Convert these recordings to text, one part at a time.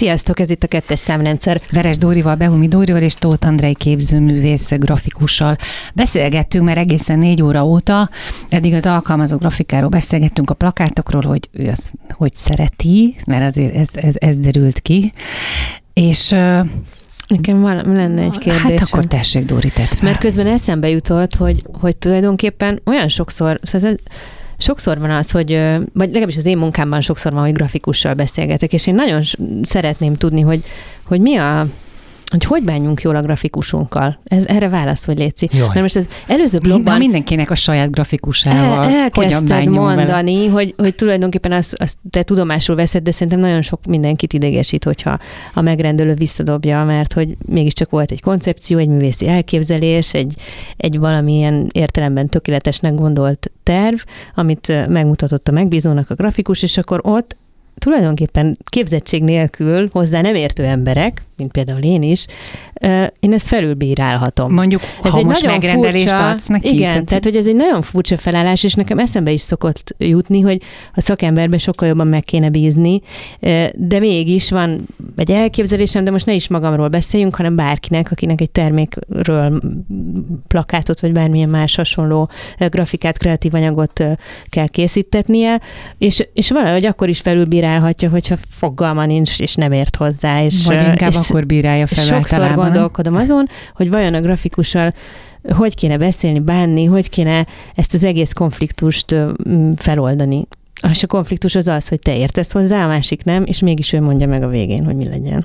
Sziasztok, ez itt a 2-es számrendszer. Veres Dórival, Behumi Dórival és Tóth Andrei képzőművész grafikussal beszélgettünk, mert egészen 4 óra óta, eddig az alkalmazó grafikáról beszélgettünk, a plakátokról, hogy ő azt hogy szereti, mert azért ez derült ki. És nekem lenne egy kérdésem. Hát akkor tessék, Dóri, tedd fel. Mert közben eszembe jutott, hogy tulajdonképpen olyan sokszor, szóval sokszor van az, vagy legalábbis az én munkámban sokszor van, hogy grafikussal beszélgetek, és én nagyon szeretném tudni, hogy hogy bánjunk jól a grafikusunkkal. Erre válasz, hogy Léci. Mert most az előző blogban... Mindenkinek a saját grafikusával. Elkezdted mondani, hogy tulajdonképpen azt te tudomásul veszed, de szerintem nagyon sok mindenkit idegesít, hogyha a megrendelő visszadobja, mert hogy mégiscsak volt egy koncepció, egy művészi elképzelés, egy valamilyen értelemben tökéletesnek gondolt terv, amit megmutatott a megbízónak a grafikus, és akkor ott tulajdonképpen képzettség nélkül hozzá nem értő emberek, mint például én is, én ezt felülbírálhatom. Mondjuk, ez ha most megrendelést adsz neki. Igen, tehát hogy ez egy nagyon furcsa felállás, és nekem eszembe is szokott jutni, hogy a szakemberbe sokkal jobban meg kéne bízni, de mégis van egy elképzelésem, de most ne is magamról beszéljünk, hanem bárkinek, akinek egy termékről plakátot, vagy bármilyen más hasonló grafikát, kreatív anyagot kell készítetnie, és valahogy akkor is felülbírálhatja, hogyha fogalma nincs, és nem ért hozzá. Vagy inkább akkor bírálja fel sokszor általában. Gondolkodom azon, hogy vajon a grafikussal hogy kéne beszélni, bánni, hogy kéne ezt az egész konfliktust feloldani. És a konfliktus az, hogy te értesz hozzá, a másik nem, és mégis ő mondja meg a végén, hogy mi legyen.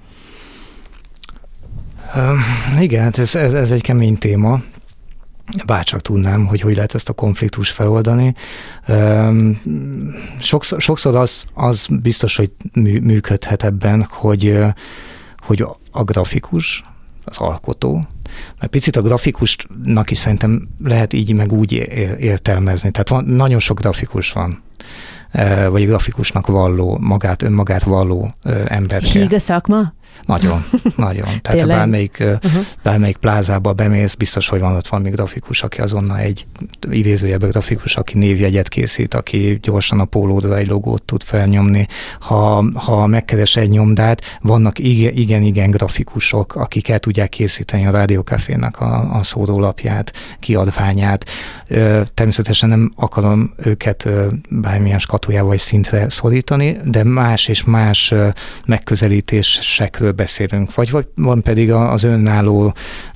Igen, hát ez egy kemény téma. Bárcsak tudnám, hogy lehet ezt a konfliktus feloldani. Sokszor az biztos, hogy működhet ebben, hogy a grafikus, az alkotó, mert picit a grafikusnak is szerintem lehet így meg úgy értelmezni. Tehát nagyon sok grafikus van, vagy grafikusnak valló, önmagát valló emberke. Híg a szakma? Nagyon. Tehát ha bármelyik plázába bemész, biztos, hogy van ott valami grafikus, aki azonnal egy idézőjelben grafikus, aki névjegyet készít, aki gyorsan a pólódra egy logót tud felnyomni. Ha megkeres egy nyomdát, vannak igen grafikusok, akik el tudják készíteni a Rádiókafénak a szórólapját, kiadványát. Természetesen nem akarom őket bármilyen skatujába vagy szintre szorítani, de más és más megközelítésekről beszélünk, vagy van pedig az önálló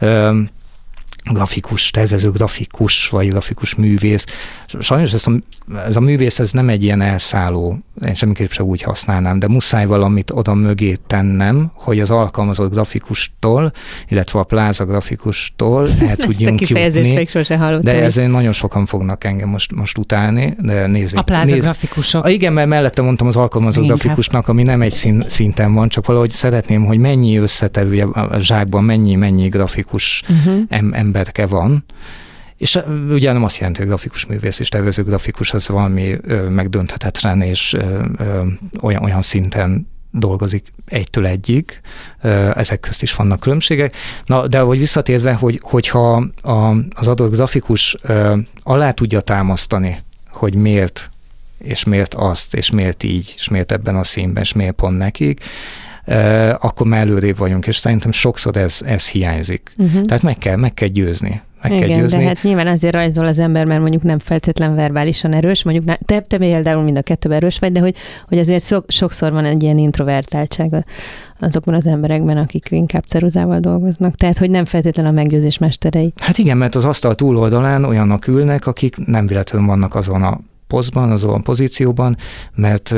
grafikus, tervező grafikus, vagy grafikus művész. Sajnos ez a művész ez nem egy ilyen elszálló, én semmiképp sem úgy használnám, de muszáj valamit oda mögé tennem, hogy az alkalmazott grafikustól, illetve a pláza grafikustól el tudjunk jutni. De ezért nagyon sokan fognak engem most utálni, de nézzék. A pláza grafikusok. Igen, mert mellette mondtam az alkalmazott grafikusnak, ami nem egy szinten van, csak valahogy szeretném, hogy mennyi összetevője a zsákban, mennyi grafikus emberke van. És ugye nem azt jelenti, hogy grafikus művész és tervező grafikus az valami megdönthetetlen és olyan szinten dolgozik egytől egyig. Ezek közt is vannak különbségek. Na, de hogy visszatérve, hogyha az adott grafikus alá tudja támasztani, hogy miért, és miért azt, és miért így, és miért ebben a színben, és miért pont nekik, akkor már előrébb vagyunk, és szerintem sokszor ez hiányzik. Tehát meg kell győzni. Igen, de hát nyilván azért rajzol az ember, mert mondjuk nem feltétlen verbálisan erős, mondjuk te például mind a kettőben erős vagy, de hogy azért sokszor van egy ilyen introvertáltság azokban az emberekben, akik inkább ceruzával dolgoznak. Tehát, hogy nem feltétlenül a meggyőzés mesterei. Hát igen, mert az asztal túloldalán olyanok ülnek, akik nem véletlenül vannak azon a posztban, azon pozícióban, mert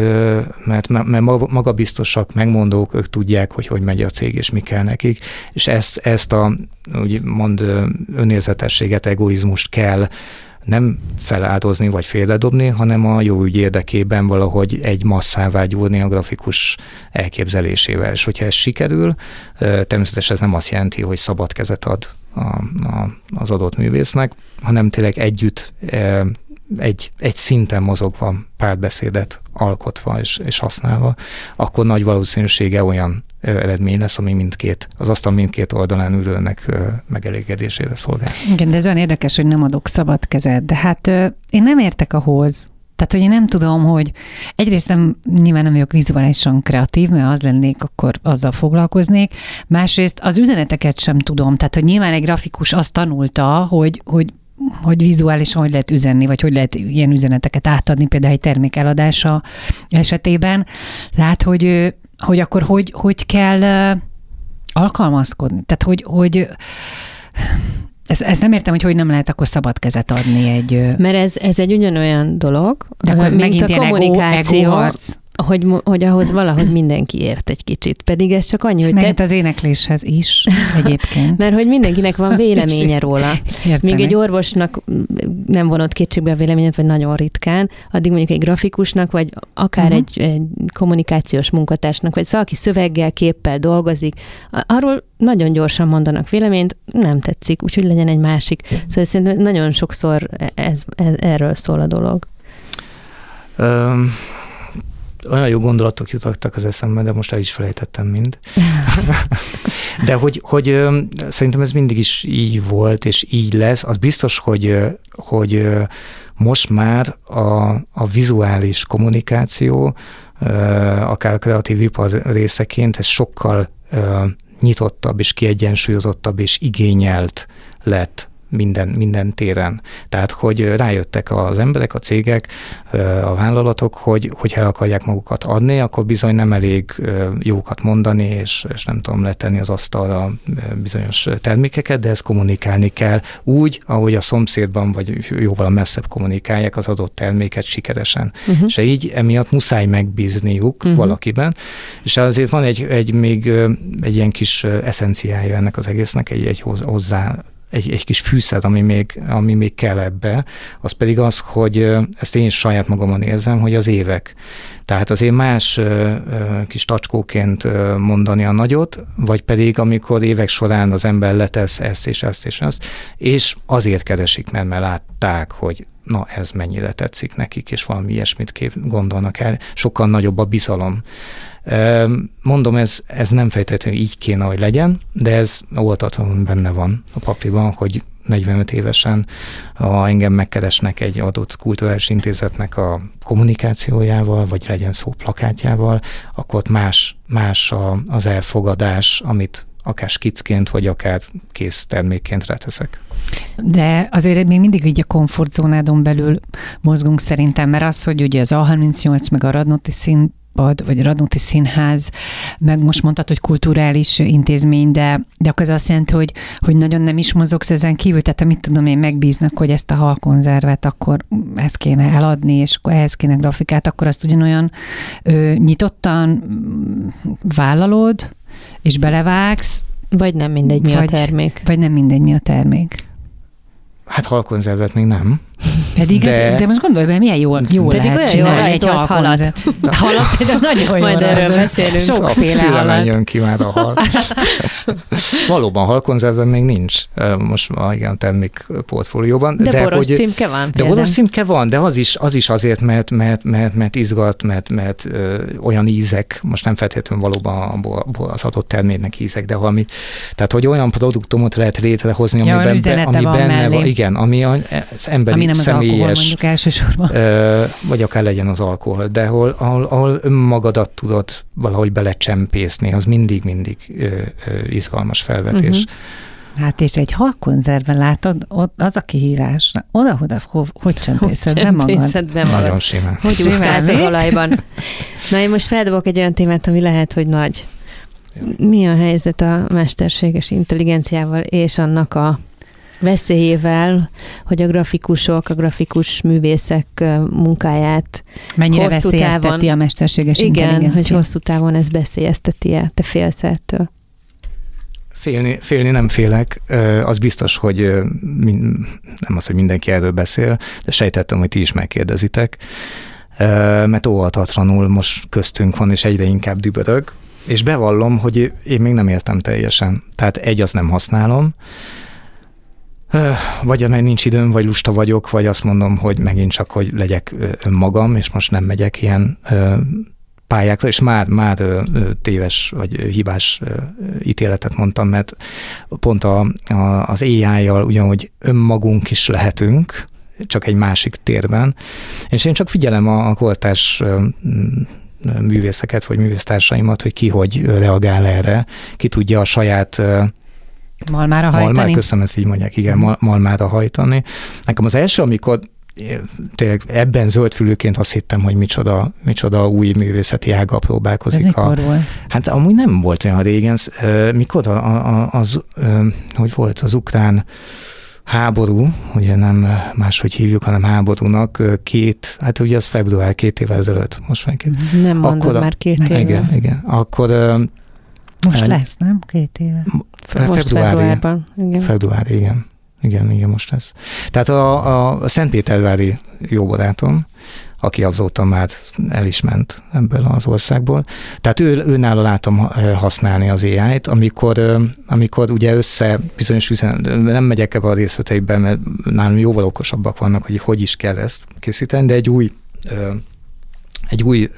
magabiztosak, megmondók, ők tudják, hogy megy a cég, és mi kell nekik, és ezt a úgymond önérzetességet, egoizmust kell nem feláldozni, vagy félredobni, hanem a jó ügy érdekében valahogy egy masszává gyúrni a grafikus elképzelésével. És hogyha ez sikerül, természetesen ez nem azt jelenti, hogy szabad kezet ad az adott művésznek, hanem tényleg együtt egy szinten mozogva, párbeszédet alkotva és használva, akkor nagy valószínűsége olyan eredmény lesz, ami az asztal mindkét oldalán ülőnek megelégedésére szolgál. Igen, de ez olyan érdekes, hogy nem adok szabad kezet, de hát én nem értek ahhoz, Tehát, hogy én nem tudom, hogy egyrészt nyilván nem vagyok vizuálisan kreatív, mert az lennék, akkor azzal foglalkoznék. Másrészt az üzeneteket sem tudom. Tehát, hogy nyilván egy grafikus azt tanulta, hogy vizuálisan hogy lehet üzenni, vagy hogy lehet ilyen üzeneteket átadni, például egy termék eladása esetében. Tehát, hogy akkor hogy kell alkalmazkodni. Tehát, hogy ezt nem értem, hogy nem lehet akkor szabad kezet adni egy... Mert ez egy ugyanolyan dolog, de akkor mint a kommunikáció, ego-harc. hogy ahhoz valahogy mindenki ért egy kicsit. Pedig ez csak annyi, hogy... Mert az énekléshez is egyébként. Mert hogy mindenkinek van véleménye róla. Míg egy orvosnak nem vonott kétségbe a véleményet, vagy nagyon ritkán, addig mondjuk egy grafikusnak, vagy akár egy kommunikációs munkatársnak, vagy aki szöveggel, képpel dolgozik, arról nagyon gyorsan mondanak véleményt, nem tetszik, úgyhogy legyen egy másik. Szóval szerintem nagyon sokszor erről szól a dolog. Olyan jó gondolatok jutottak az eszembe, de most el is felejtettem mind. De hogy szerintem ez mindig is így volt, és így lesz. Az biztos, hogy most már a vizuális kommunikáció, akár a kreatív ipar részeként, ez sokkal nyitottabb, és kiegyensúlyozottabb, és igényelt lett minden téren. Tehát, hogy rájöttek az emberek, a cégek, a vállalatok, hogy el akarják magukat adni, akkor bizony nem elég jókat mondani, és nem tudom letenni az asztalra bizonyos termékeket, de ezt kommunikálni kell úgy, ahogy a szomszédban, vagy jóval messzebb kommunikálják az adott terméket sikeresen. És így emiatt muszáj megbízniuk valakiben, és azért van még egy ilyen kis eszenciája ennek az egésznek, egy hozzá egy kis fűszert, ami még kell ebbe, az pedig az, hogy ezt én is saját magamon érzem, hogy az évek. Tehát azért más kis tacskóként mondani a nagyot, vagy pedig amikor évek során az ember letesz ezt és ezt és ezt, és azért keresik, mert látták, hogy na ez mennyire tetszik nekik, és valami ilyesmit gondolnak el. Sokkal nagyobb a bizalom. Mondom, ez nem feltétlenül így kéne, hogy legyen, de ez oltatlanul benne van a pakliban, hogy 45 évesen, ha engem megkeresnek egy adott kulturális intézetnek a kommunikációjával, vagy legyen szó plakátjával, akkor más az elfogadás, amit akár skicként, vagy akár kész termékként reteszek. De azért még mindig így a komfortzónádon belül mozgunk szerintem, mert az, hogy ugye az A38 meg a Radnóti Színpad, vagy a Radnóti Színház, meg most mondtad, hogy kulturális intézmény, de akkor ez azt jelenti, hogy nagyon nem is mozogsz ezen kívül, tehát mit tudom én, megbíznak, hogy ezt a halkonzervet akkor ezt kéne eladni, és akkor ehhez kéne grafikát, akkor azt ugyanolyan nyitottan vállalod, és belevágsz. Vagy nem mindegy, mi a termék. Vagy nem mindegy, mi a termék. Hát halkonzervet még nem. Pedig de most gondolj be, milyen jól lehet csinálni egy halkonzervet. Halat például nagyon jól. Majd erről beszélünk. Sokféle halat. A fülemen jön ki már a hal. Valóban halkonzerven még nincs most a termék portfólióban. De boros címke van. De boros címke van, de az is azért, mert izgat, mert olyan ízek, most nem feltétlenül valóban az adott terméknek ízek, de valami, tehát hogy olyan produktumot lehet létrehozni, ami benne van, igen, ami az emberi nem személyes, az alkohol, mondjuk elsősorban. Vagy akár legyen az alkohol, de ahol önmagadat tudod valahogy belecsempészni, az mindig izgalmas felvetés. Hát és egy halkonzervben látod, az a kihívás. Oda-oda, hogy csempészed be magad? Nagyon simán. Hogy úszkálsz az olajban. Na én most feldobok egy olyan témát, ami lehet, hogy nagy. Mi a helyzet a mesterséges intelligenciával és annak a veszélyével, hogy a grafikus művészek munkáját mennyire veszélyezteti a mesterséges intelligencia? Igen, hogy hosszú távon ez veszélyezteti-e? Te félsz ettől? Félni nem félek. Az biztos, hogy nem az, hogy mindenki erről beszél, de sejtettem, hogy ti is megkérdezitek, mert óvatatlanul most köztünk van, és egyre inkább dübörög, és bevallom, hogy én még nem értem teljesen. Tehát azt nem használom, vagy amely nincs időm, vagy lusta vagyok, vagy azt mondom, hogy megint csak, hogy legyek önmagam, és most nem megyek ilyen pályákra, és már téves vagy hibás ítéletet mondtam, mert pont az AI-jal ugyanúgy önmagunk is lehetünk, csak egy másik térben. És én csak figyelem a kortárs művészeket, vagy művésztársaimat, hogy ki hogy reagál erre, ki tudja a saját malmára hajtani. Köszönöm, ezt így mondják, igen, malmára hajtani. Nekem az első, amikor tényleg ebben zöldfülőként azt hittem, hogy micsoda új művészeti ággal próbálkozik. Ez mikor volt? Hát amúgy nem volt olyan régen. Mikor hogy volt az ukrán háború, ugye nem máshogy hívjuk, hanem háborúnak hát ugye az február 2 évvel ezelőtt. Most már nem mondod már 2 éve. Igen. Akkor most lesz, nem? 2 éve. Februárban. Igen. Február, igen, most lesz. Tehát a Szentpétervári jó barátom, aki azóta már el is ment ebből az országból. Tehát őnála látom használni az AI-t, amikor ugye bizonyos nem megyek ebbe a részleteiben, mert nálam jóval okosabbak vannak, hogy is kell ezt készíteni, de egy új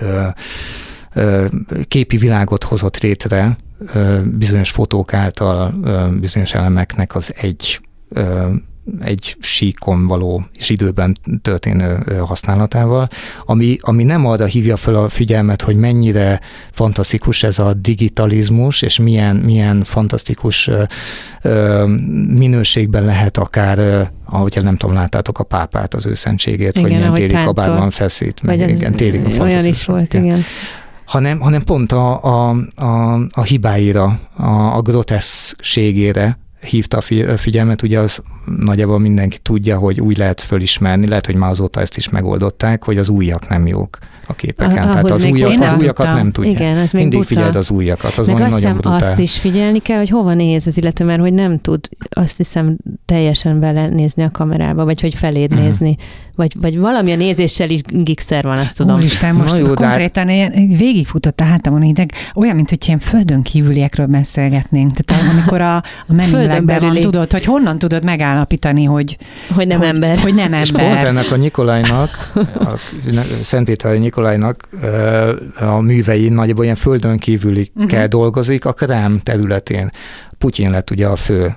képi világot hozott létre bizonyos fotók által, bizonyos elemeknek az egy síkon való és időben történő használatával, ami nem arra hívja fel a figyelmet, hogy mennyire fantasztikus ez a digitalizmus, és milyen fantasztikus minőségben lehet akár, ahogy nem tudom, láttátok a pápát, az ő szentségét, igen, hogy milyen téli kabátban feszít. Igen, téli olyan is volt, igen. Hanem pont a hibáira, a groteszkségére hívta a figyelmet, ugye az nagyjából mindenki tudja, hogy úgy lehet fölismerni, lehet, hogy már azóta ezt is megoldották, hogy az újak nem jók a képeken. Tehát az újakat nem tudja. Igen, mindig figyeld az újakat, az meg nagyon brutál. Azt is figyelni kell, hogy hova néz az illető, mert hogy nem tud, azt hiszem, teljesen belenézni a kamerába, vagy hogy feléd nézni. Vagy valamilyen nézéssel is gigszer van, azt tudom. Úristen, most konkrétan végigfutott a hátamon ideg, olyan, mint hogy ilyen földön kívüliekről beszélgetnénk. Tehát amikor a menülegben van, tudod, hogy honnan tudod megállapítani, hogy nem ember. Hogy nem ember. És pont ennek a Nikolajnak, a Szentpéteri Nikolajnak a művei nagyjából ilyen földön kívülikkel dolgozik a Krám területén. Putyin lett ugye a fő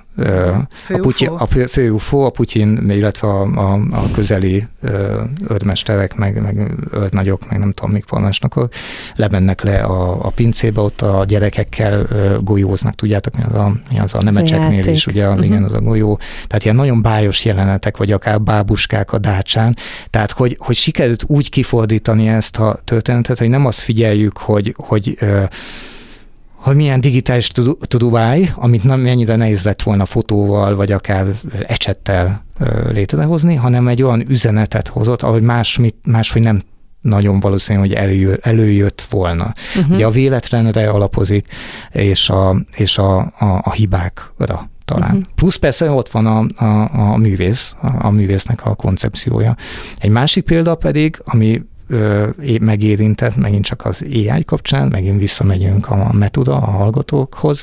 UFO, a Putyin, illetve a közeli őrmesterek, meg őrnagyok, meg nem tudom, mik polnásnokok, lemennek le a pincébe, ott a gyerekekkel golyóznak, tudjátok, mi az a nemecseknél is, ugye, igen, az a golyó. Tehát ilyen nagyon bájos jelenetek, vagy akár bábuskák a dácsán. Tehát, hogy sikerült úgy kifordítani ezt a történetet, hogy nem azt figyeljük, hogy milyen digitális tudomány, amit mennyire nehéz lett volna fotóval, vagy akár ecsettel létrehozni, hanem egy olyan üzenetet hozott, ahogy máshogy nem nagyon valószínű, hogy előjött volna. Ugye a véletlenre alapozik, és a hibákra talán. Plusz persze ott van a művésznek a koncepciója. Egy másik példa pedig, ami megérintett, megint csak az AI kapcsán, megint visszamegyünk a metoda, a hallgatókhoz.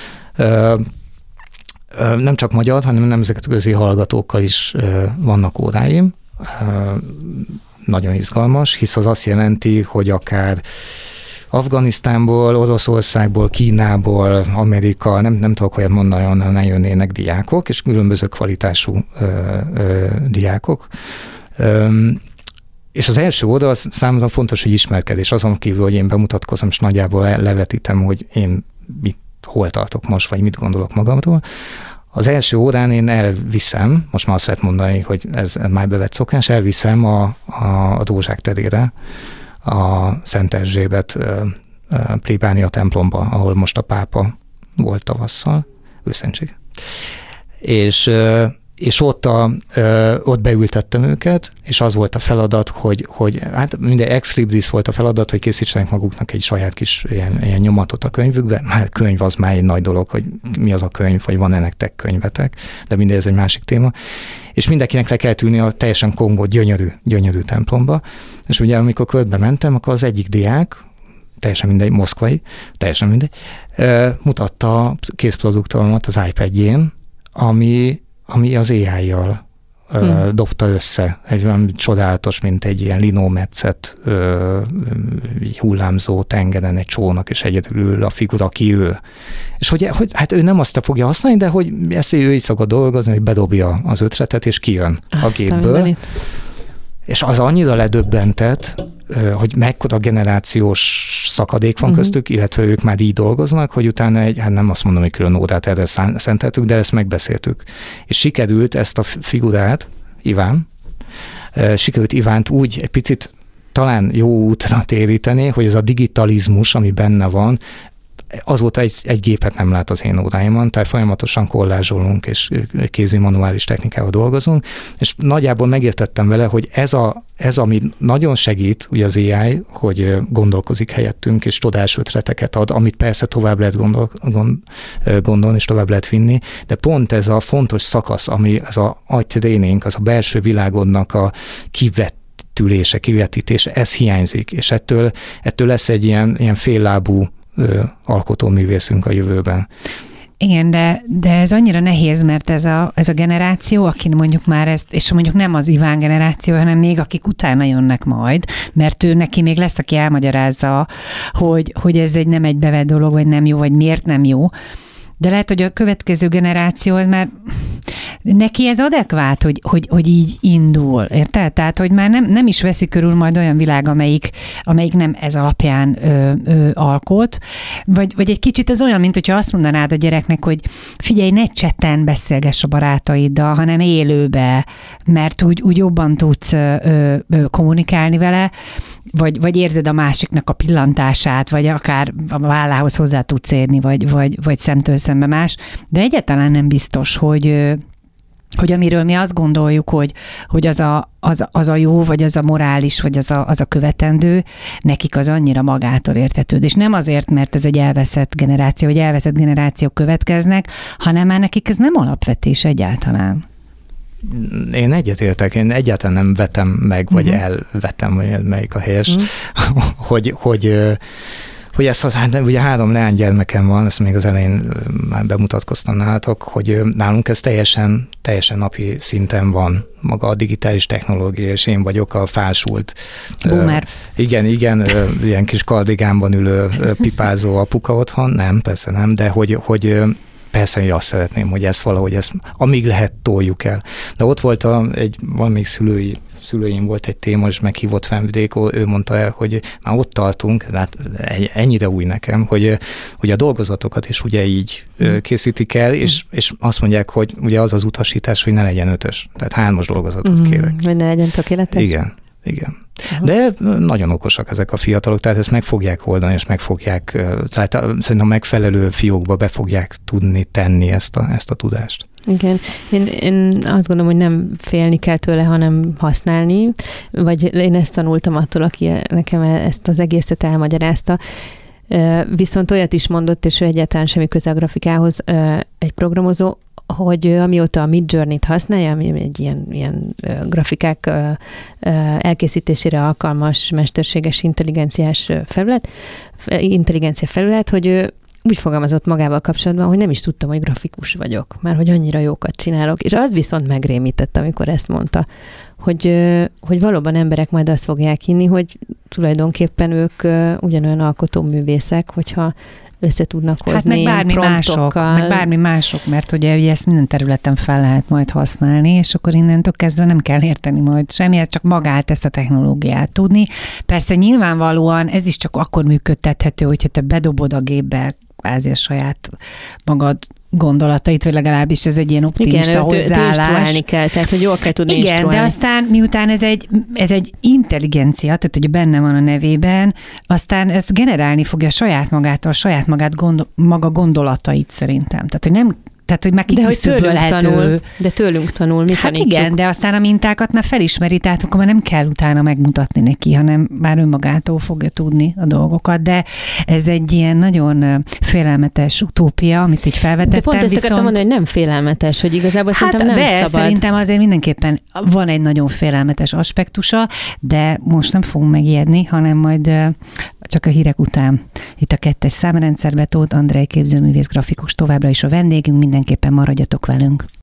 Nem csak magyar, hanem nemzetközi hallgatókkal is vannak óráim. Nagyon izgalmas, hisz az azt jelenti, hogy akár Afganisztánból, Oroszországból, Kínából, Amerika, nem tudok olyat mondani, onnan ne jönnének diákok, és különböző kvalitású diákok. És az első oldal számomra fontos, hogy ismerkedés. Azon kívül, hogy én bemutatkozom, és nagyjából levetítem, hogy én hol tartok most, vagy mit gondolok magamról. Az első órán én elviszem, most már azt lehet mondani, hogy ez már bevett szokás, elviszem a Rózsák terére, a Szent Erzsébet plébánia templomba, ahol most a pápa volt tavasszal, őszentség. És ott beültettem őket, és az volt a feladat, hogy hát minden ex libris volt a feladat, hogy készítsenek maguknak egy saját kis ilyen nyomatot a könyvükbe. Hát könyv az már egy nagy dolog, hogy mi az a könyv, vagy van-e nektek könyvetek, de mindegy, ez egy másik téma. És mindenkinek le kellett ülni a teljesen kongott, gyönyörű templomba. És ugye amikor körbe mentem, akkor az egyik diák, teljesen mindegy, moszkvai, teljesen mindegy, mutatta a készproduktomat az iPad-jén, ami az AI-jal dobta össze, egy olyan csodálatos, mint egy ilyen linómetszet hullámzó tengeren egy csónak, és egyedül ül a figura, aki ő. És hogy hát ő nem azt fogja használni, de hogy ezt ő is szokott dolgozni, hogy bedobja az ötletet, és kijön a gépből. És az annyira ledöbbentett, hogy mekkora generációs szakadék van köztük, illetve ők már így dolgoznak, hogy utána hát nem azt mondom, hogy külön órát erre szenteltük, de ezt megbeszéltük. És sikerült ezt a figurát, Ivánt úgy egy picit talán jó útra téríteni, hogy ez a digitalizmus, ami benne van, azóta egy gépet nem lát az én óráimon, tehát folyamatosan kollázsolunk, és kézi manuális technikával dolgozunk, és nagyjából megértettem vele, hogy ez ami nagyon segít, ugye az AI, hogy gondolkozik helyettünk, és csodás ötleteket ad, amit persze tovább lehet gondolni, és tovább lehet vinni, de pont ez a fontos szakasz, ami ez a agytréning, az a belső világodnak a kivetítése, ez hiányzik, és ettől lesz egy ilyen féllábú alkotóművészünk a jövőben. Igen, de ez annyira nehéz, mert ez a generáció, aki mondjuk már ezt, és mondjuk nem az Iván generáció, hanem még akik utána jönnek majd, mert ő neki még lesz, aki elmagyarázza, hogy ez nem egy bevett dolog, vagy nem jó, vagy miért nem jó. De lehet, hogy a következő generáció az már neki ez adekvát, hogy így indul, érted? Tehát, hogy már nem is veszi körül majd olyan világ, amelyik nem ez alapján alkot, vagy egy kicsit ez olyan, mint hogyha azt mondanád a gyereknek, hogy figyelj, ne chatten beszélgess a barátaiddal, hanem élőbe, mert úgy jobban tudsz kommunikálni vele, vagy érzed a másiknak a pillantását, vagy akár a vállához hozzá tudsz érni, vagy szemtől szembe más, de egyáltalán nem biztos, hogy amiről mi azt gondoljuk, hogy az a jó, vagy az a morális, vagy az a követendő, nekik az annyira magától értetődő. És nem azért, mert ez egy elveszett generáció, vagy elveszett generációk következnek, hanem már nekik ez nem alapvetés egyáltalán. Én egyetértek, én egyáltalán nem vetem meg, vagy elvetem, vagy melyik a helyes, hogy ez, hát ugye 3 leánygyermekem van, ezt még az elején már bemutatkoztam nálatok, hogy nálunk ez teljesen napi szinten van, maga a digitális technológia, és én vagyok a fásult. Boomer. Igen, ilyen kis kardigánban ülő pipázó apuka otthon, nem, persze nem, de hogy persze, hogy azt szeretném, hogy ezt valahogy amíg lehet toljuk el. De ott volt valamelyik szülőim volt egy téma, és meghívott Fenvidéko, ő mondta el, hogy már ott tartunk, hát ennyire új nekem, hogy a dolgozatokat is ugye így készítik el, és azt mondják, hogy ugye az utasítás, hogy ne legyen 5-ös, tehát 3-as dolgozatot kérek. Hogy ne legyen tökéletes? Igen. De nagyon okosak ezek a fiatalok, tehát ezt meg fogják oldani, és szerintem a megfelelő fiókba be fogják tudni tenni ezt a tudást. Igen. Én azt gondolom, hogy nem félni kell tőle, hanem használni, vagy én ezt tanultam attól, aki nekem ezt az egészet elmagyarázta. Viszont olyat is mondott, és ő egyáltalán semmi köze a grafikához, egy programozó, hogy amióta a Midjourney-t használja, ami egy ilyen grafikák elkészítésére alkalmas mesterséges intelligencia felület, hogy ő úgy fogalmazott magával kapcsolatban, hogy nem is tudtam, hogy grafikus vagyok, már hogy annyira jókat csinálok. És az viszont megrémített, amikor ezt mondta, hogy valóban emberek majd azt fogják hinni, hogy tulajdonképpen ők ugyanolyan alkotóművészek, hogyha össze tudnak hozni meg bármi mások, mert ugye ezt minden területen fel lehet majd használni, és akkor innentől kezdve nem kell érteni majd semmiért, csak magát ezt a technológiát tudni. Persze nyilvánvalóan ez is csak akkor működtethető, hogyha te bedobod a gépbe kvázi a saját magad gondolatait, vagy legalábbis ez egy ilyen optimista hozzáállás. Igen, kell, tehát hogy jól kell tudni instruálni. De aztán miután ez egy intelligencia, tehát hogy benne van a nevében, aztán ezt generálni fogja saját maga gondolatait szerintem. Tehát, hogy már kiküszöbölhető. De tőlünk tanul, mi tanítjuk. Igen, de aztán a mintákat már felismeri, tehát akkor már nem kell utána megmutatni neki, hanem már önmagától fogja tudni a dolgokat, de ez egy ilyen nagyon félelmetes utópia, amit így felvetettem. De pont ezt akartam mondani, hogy nem félelmetes, hogy igazából szerintem nem szabad. Szerintem azért mindenképpen van egy nagyon félelmetes aspektusa, de most nem fogunk megijedni, hanem majd csak a hírek után. Itt a 2. számrendszerben Tóth Andrej képzőművész grafikus továbbra is a vendégünk, mindenképpen maradjatok velünk.